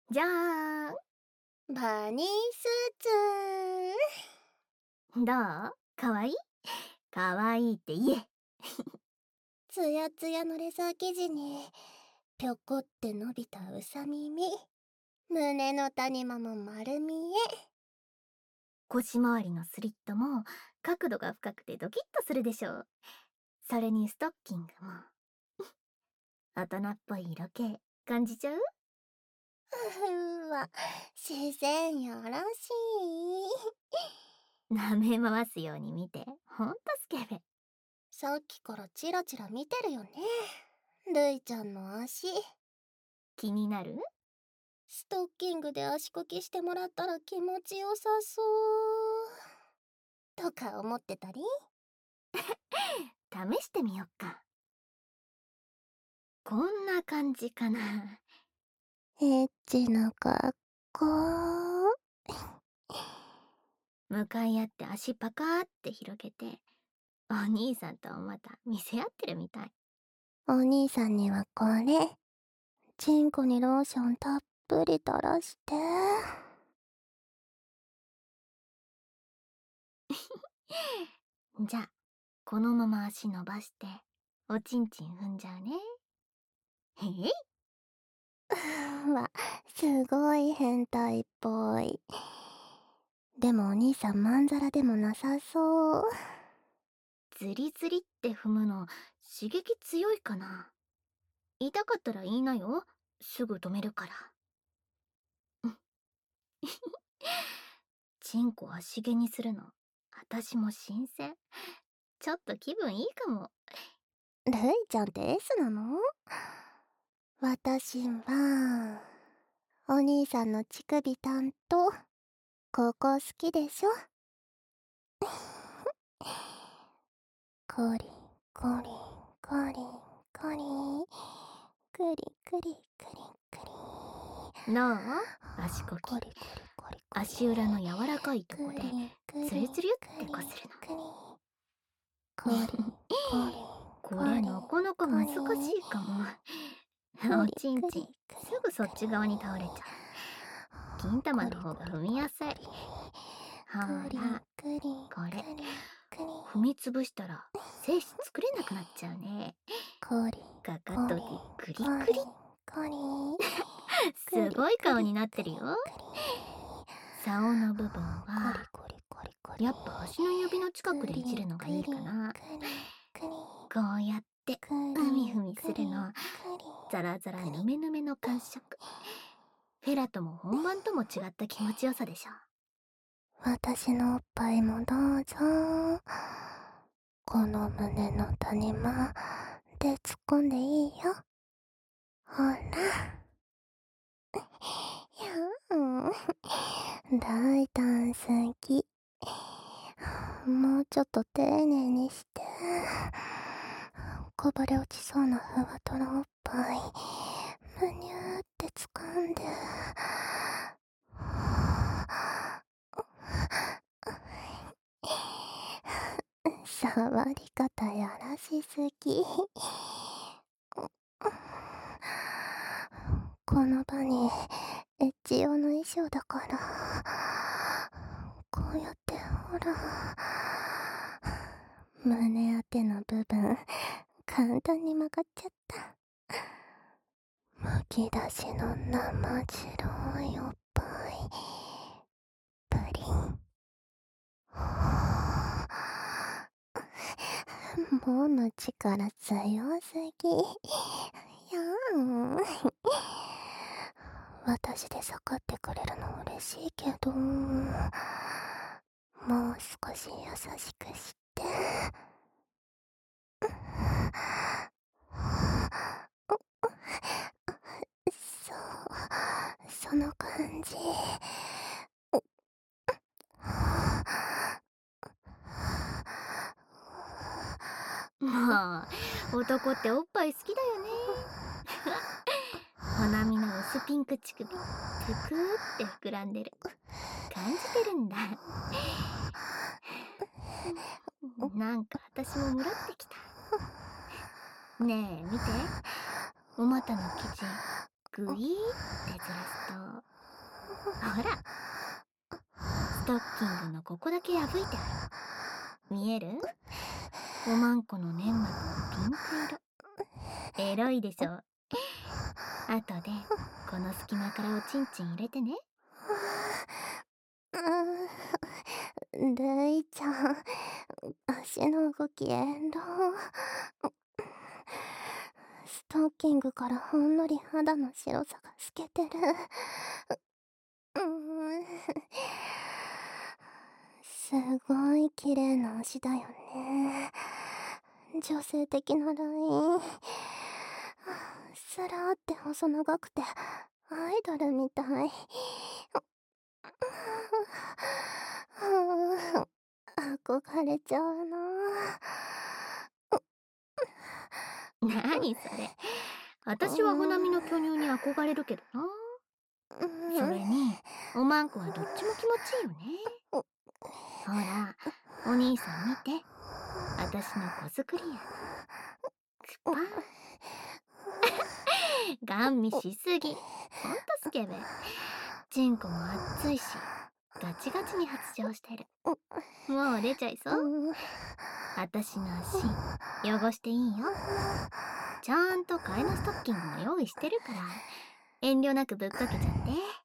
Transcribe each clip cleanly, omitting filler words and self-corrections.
じゃーん。 バニースーツ。 どう？かわいい？かわいいって言え。 つやつやのレザー生地にぴょこって伸びたうさ耳、胸の谷間も丸見え。 腰回りのスリットも角度が深くてドキッとするでしょ。それにストッキングも大人っぽい色気感じちゃう？ うわ、自然よろしい。 舐め回すように見て、ほんとスケベ。 さっきからチラチラ見てるよね、ルイちゃんの足。 気になる？ ストッキングで足こきしてもらったら気持ちよさそうとか思ってたり。 試してみよっか。こんな感じかな。 エッチな格好。 向かい合って足パカーって広げて、お兄さんとまた見せ合ってるみたい。 お兄さんにはこれ。チンコにローションたっぷり垂らして。 じゃあ、このまま足伸ばして、おちんちん踏んじゃうね。へい。 わ、すごい変態っぽい。でもお兄さんまんざらでもなさそう。 ズリズリって踏むの、刺激強いかな。痛かったら言いなよ。すぐ止めるから。チンコ足毛にするの、私も新鮮。ちょっと気分いいかも。 ルイちゃんって S なの？私は、お兄さんの乳首担当。ここ好きでしょ？コリコリコリコリクリクリクリクリ。 どう？足こき。 コリコリコリコリ。 足裏の柔らかいとこで、 クリツルツルってこするクリコリコリの。これなかなか難しいかも。おちんちん、すぐそっち側に倒れちゃう。金玉の方が踏みやすい。ほら、これ、踏みつぶしたら精子作れなくなっちゃうね。かかとでクリクリ。すごい顔になってるよ。竿の部分は、やっぱ足の指の近くでいじるのがいいかな。こうやってふみふみするの、ザラザラヌメヌメの感触。フェラとも本番とも違った気持ちよさでしょ。 私のおっぱいもどうぞ。この胸の谷間で突っ込んでいいよ。ほら。大胆好き。もうちょっと丁寧にして。こぼれ落ちそうなふわとろおっぱいむにゅーって掴んで。触り方やらしすぎ。この場にエッチ用の衣装だから、こうやってほら、胸当ての部分簡単に曲がっちゃった。むき出しの生白いおっぱいプリン。もむ力強すぎ。やん。私で盛ってくれるの嬉しいけど、もう少し優しくして。そう、その感じ。 もう、男っておっぱい好きだよね。ほなみの薄ピンク乳首、ぷくーって膨らんでる。感じてるんだ。なんか私もムラってきた。ねえ、見て。お股の生地、ぐいーってずらすと、 ほら、ストッキングのここだけ破いてある。見える？おまんこの粘膜はピンク色。エロいでしょ。あとでこの隙間からおちんちん入れてね。 るいちゃん、足の動き遠慮。ストッキングからほんのり肌の白さが透けてる。すごい綺麗な足だよね。女性的なライン。スラーって細長くてアイドルみたい。憧れちゃうな。 なにそれ。私はほなみの巨乳に憧れるけどな。それに、おまんこはどっちも気持ちいいよね。ほら、お兄さん見て。私の子作りや。クパン。ガン見しすぎ。ほんとスケベ。チンコも熱いし、ガチガチに発情してる。もう出ちゃいそう？私の足、汚していいよ。ちゃんと替えのストッキングも用意してるから、遠慮なくぶっかけちゃって。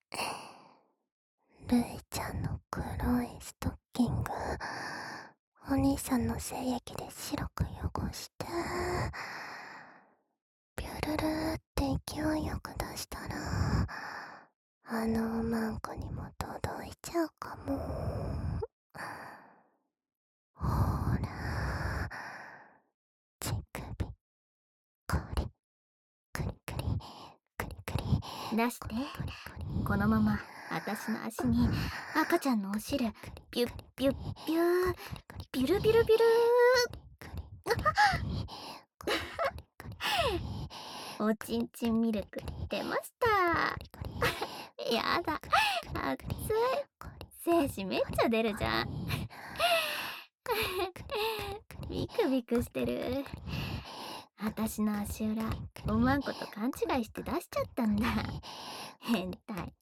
るいちゃんの黒いストッキング、お兄さんの精液で白く汚して、ピュルルーって勢いよく出したら、あのおまんこにも届いちゃうかも。ほら、乳首、コリ、クリクリ、クリクリ。 出して。このまま、私の足に赤ちゃんのお汁、ピュッピュッピュー、ピュルピュルピュルー。おちんちんミルク出ました。やだ、熱い。精子めっちゃ出るじゃん。ビクビクしてる。私の足裏、おまんこと勘違いして出しちゃったんだ。変態。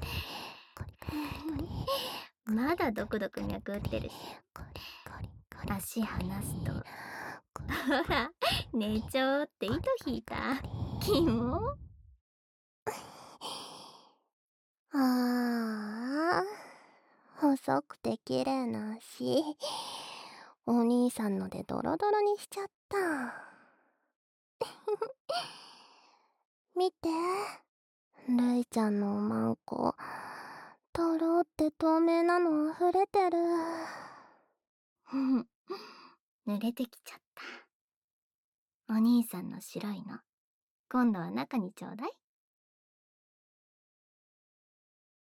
まだドクドク脈打ってるし。足離すと、ほら、寝ちゃおうって糸引いた。キモ。 細くて綺麗な足、お兄さんのでドロドロにしちゃった。見て、るいちゃんのおまんこ、とろって透明なの溢れてる。 濡れてきちゃった。お兄さんの白いの、今度は中にちょうだい。